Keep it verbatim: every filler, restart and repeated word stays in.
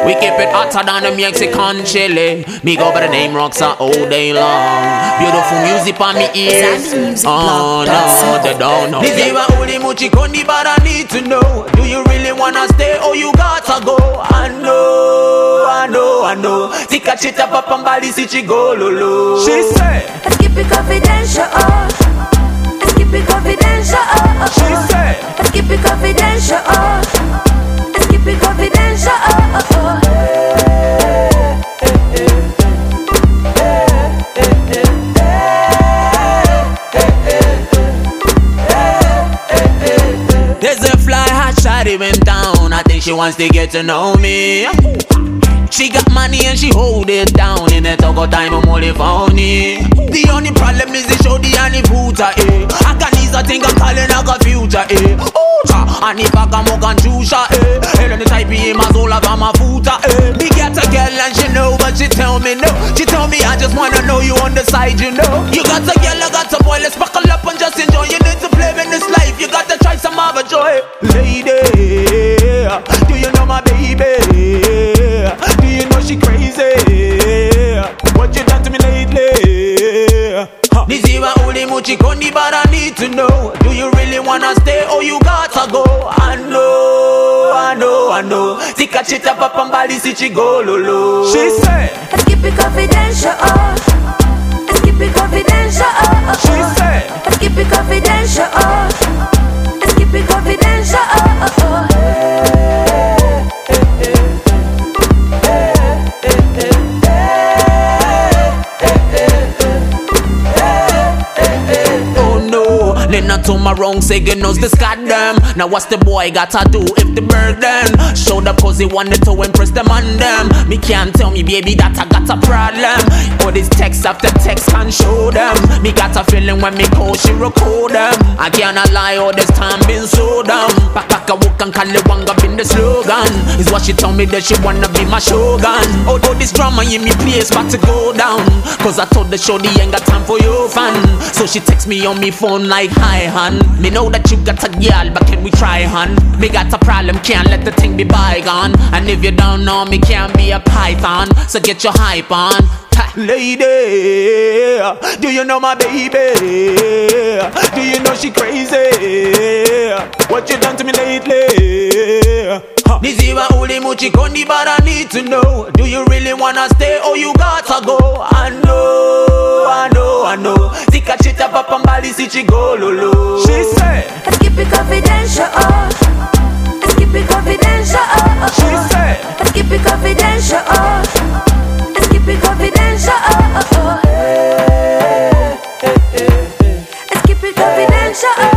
We keep it hotter than the Mexican chili. Me go by the name Roxa all day long. Beautiful music on me ears. Oh no, they don't know. This is only muchi kondi, but I need to know. Do you really wanna stay or you gotta go? I know, I know, I know. Tika chita papa mbali si chigololo. She said, let's keep it confidential. Let's keep it confidential. She said, let's keep it confidential. Let's keep it confidential. There's a fly hot shawty went down. I think she wants to get to know me. She got money and she hold it down. In the talk of time I'm only phony. The only problem is the show the only puta eh. I can ease a thing I'm calling like a future eh. Oh cha, and if I can walk and chusha eh. Hell on the type of my soul of my futa eh. Me get a girl and she know but she tell me no. She tell me I just wanna know you on the side you know. You got a girl, I got a boy, let's buckle up and just enjoy. You need to play in this life, you got to try some other joy. Lady, do you know my baby? Do you know she crazy? What you done to me lately? This is my only muchi kondi, but I need to know. Do you really wanna stay or you gotta go? I know, I know, I know. Tika chita papa mbali si chigololo. She said, let's keep it confidential. Let's keep it confidential. She said, let's keep it confidential. Let's keep it confidential. Then not to my wrong, say you knows this goddamn. Now what's the boy gotta do if the burden showed up cause he wanted to impress them on them? Me can't tell me baby that I got a problem. All this text after text can show them. Me got a feeling when me call she record them. I cannot lie, all this time been so dumb. Pack pack a walk and call it wanga been the slogan. Is what she told me that she wanna be my shogun. All, all this drama in me place about to go down. Cause I told the show the ain't got time for your fun. So she text me on me phone like hi hun, me know that you got a girl, but can we try hun? Me got a problem, can't let the thing be bygone. And if you don't know me, can't be a python. So get your hype on. Ha. Lady, do you know my baby? Do you know she crazy? What you done to me lately? Huh. This is my only muchi kondi, but I need to know. Do you really wanna stay or you gotta go? I know, I know, I know. Tika chita papa mbali si chigololo. She said, let's keep it confidential. Let's keep it confidential. She said, let's keep it confidential. Let's keep it confidential. Let's keep it confidential.